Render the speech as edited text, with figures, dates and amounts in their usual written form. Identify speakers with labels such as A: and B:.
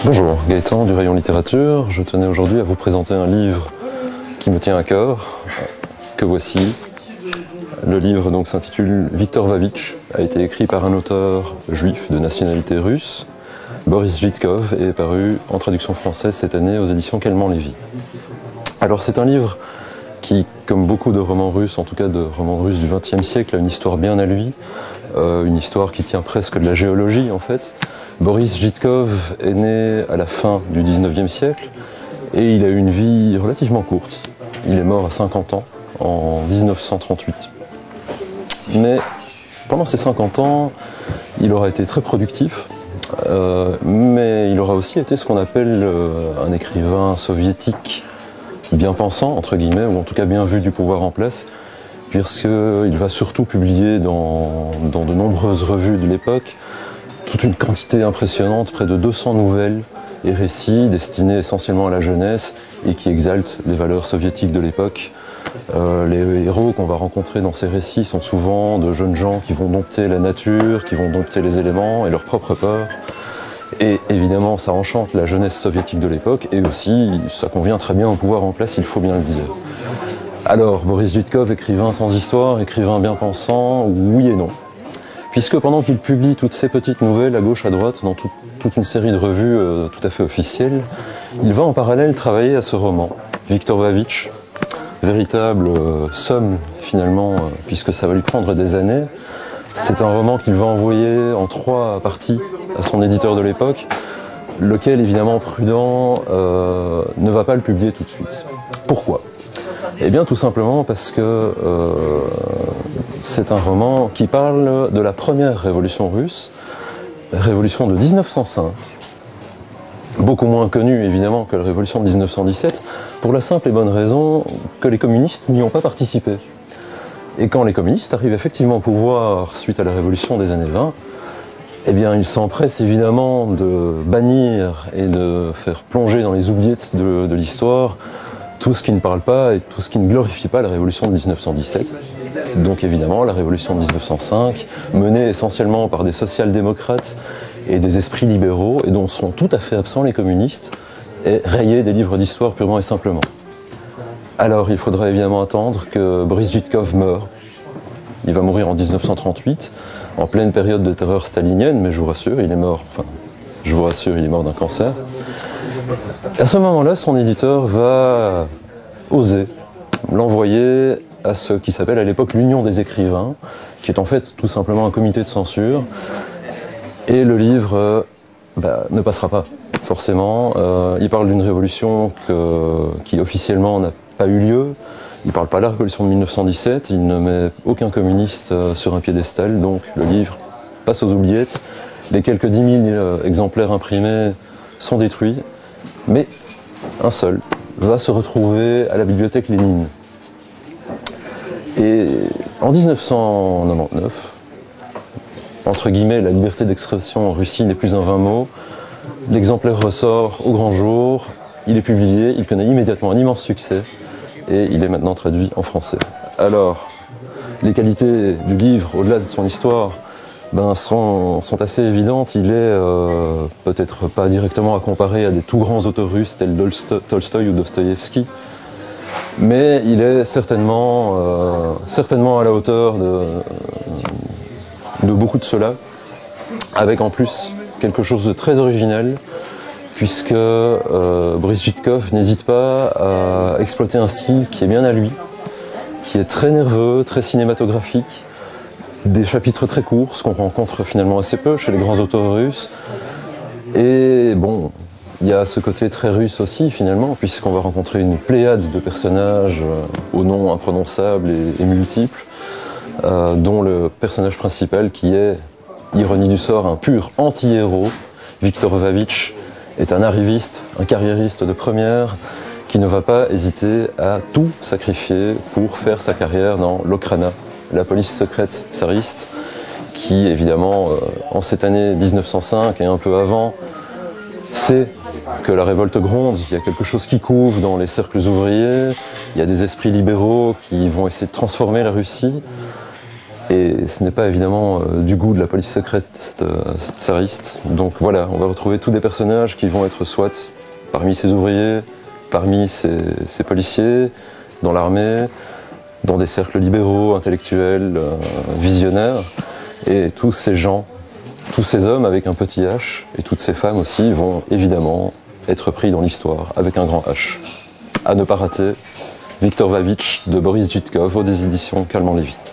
A: Bonjour, Gaëtan du rayon littérature. Je tenais aujourd'hui à vous présenter un livre qui me tient à cœur, que voici. Le livre donc s'intitule Viktor Vavitch, a été écrit par un auteur juif de nationalité russe, Boris Zhidkov, et est paru en traduction française cette année aux éditions Calment-Lévy. Alors c'est un livre qui, comme beaucoup de romans russes, en tout cas de romans russes du XXe siècle, a une histoire bien à lui, une histoire qui tient presque de la géologie en fait. Boris Zhidkov est né à la fin du XIXe siècle et il a eu une vie relativement courte. Il est mort à 50 ans en 1938. Mais pendant ces 50 ans, il aura été très productif, mais il aura aussi été ce qu'on appelle un écrivain soviétique bien pensant, entre guillemets, ou en tout cas bien vu du pouvoir en place, puisqu'il va surtout publier dans de nombreuses revues de l'époque toute une quantité impressionnante, près de 200 nouvelles et récits destinés essentiellement à la jeunesse et qui exaltent les valeurs soviétiques de l'époque. Les héros qu'on va rencontrer dans ces récits sont souvent de jeunes gens qui vont dompter la nature, qui vont dompter les éléments et leurs propres peurs. Et évidemment, ça enchante la jeunesse soviétique de l'époque et aussi, ça convient très bien au pouvoir en place, il faut bien le dire. Alors, Boris Zhidkov, écrivain sans histoire, écrivain bien pensant, oui et non. Puisque pendant qu'il publie toutes ces petites nouvelles à gauche, à droite, dans toute une série de revues tout à fait officielles, il va en parallèle travailler à ce roman, Viktor Vavitch, véritable somme finalement, puisque ça va lui prendre des années. C'est un roman qu'il va envoyer en 3 parties à son éditeur de l'époque, lequel, évidemment prudent, ne va pas le publier tout de suite. Pourquoi ? Eh bien tout simplement parce que c'est un roman qui parle de la première révolution russe, révolution de 1905, beaucoup moins connue évidemment que la révolution de 1917, pour la simple et bonne raison que les communistes n'y ont pas participé. Et quand les communistes arrivent effectivement au pouvoir suite à la révolution des années 20, eh bien ils s'empressent évidemment de bannir et de faire plonger dans les oubliettes de l'histoire tout ce qui ne parle pas et tout ce qui ne glorifie pas la révolution de 1917. Donc évidemment la révolution de 1905, menée essentiellement par des social-démocrates et des esprits libéraux, et dont sont tout à fait absents les communistes, est rayée des livres d'histoire purement et simplement. Alors il faudra évidemment attendre que Boris Zhidkov meure. Il va mourir en 1938, en pleine période de terreur stalinienne, mais je vous rassure, il est mort d'un cancer. À ce moment-là, son éditeur va oser l'envoyer à ce qui s'appelle à l'époque l'Union des écrivains, qui est en fait tout simplement un comité de censure. Et le livre ne passera pas, forcément. Il parle d'une révolution qui officiellement n'a pas eu lieu. Il ne parle pas de la révolution de 1917, il ne met aucun communiste sur un piédestal, donc le livre passe aux oubliettes. Les quelques 10 000 exemplaires imprimés sont détruits, mais un seul va se retrouver à la bibliothèque Lénine. Et en 1999, entre guillemets, la liberté d'expression en Russie n'est plus un vain mot, l'exemplaire ressort au grand jour, il est publié, il connaît immédiatement un immense succès, et il est maintenant traduit en français. Alors, les qualités du livre, au-delà de son histoire, sont assez évidentes. Il est peut-être pas directement à comparer à des tout grands auteurs russes tels Tolstoï ou Dostoïevski, mais il est certainement à la hauteur de beaucoup de ceux-là, avec en plus quelque chose de très original, puisque Boris Zhidkov n'hésite pas à exploiter un style qui est bien à lui, qui est très nerveux, très cinématographique, des chapitres très courts, ce qu'on rencontre finalement assez peu chez les grands auteurs russes. Et bon, il y a ce côté très russe aussi finalement, puisqu'on va rencontrer une pléiade de personnages aux noms imprononçables et multiples, dont le personnage principal qui est, ironie du sort, un pur anti-héros. Viktor Vavitch est un arriviste, un carriériste de première, qui ne va pas hésiter à tout sacrifier pour faire sa carrière dans l'Okhrana, la police secrète tsariste, qui évidemment, en cette année 1905 et un peu avant, sait que la révolte gronde, il y a quelque chose qui couve dans les cercles ouvriers, il y a des esprits libéraux qui vont essayer de transformer la Russie, Et ce n'est pas évidemment du goût de la police secrète tsariste. Donc voilà, on va retrouver tous des personnages qui vont être soit parmi ces ouvriers, parmi ces policiers, dans l'armée, dans des cercles libéraux, intellectuels, visionnaires. Et tous ces gens, tous ces hommes avec un petit H, et toutes ces femmes aussi, vont évidemment être pris dans l'histoire avec un grand H. À ne pas rater, Viktor Vavitch de Boris Djidkov aux éditions Calment Lévy.